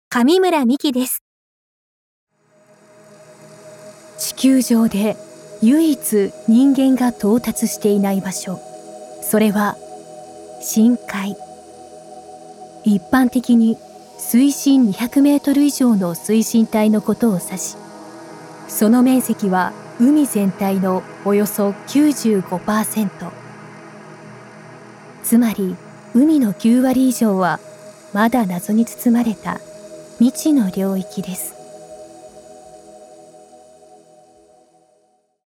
上村美希です。 地球上で唯一人間が到達していない場所、それは深海。一般的に水深200メートル以上の水深体のことを指し、その面積は海全体のおよそ 95%。つまり海の9割以上はまだ謎に包まれた未知の領域です。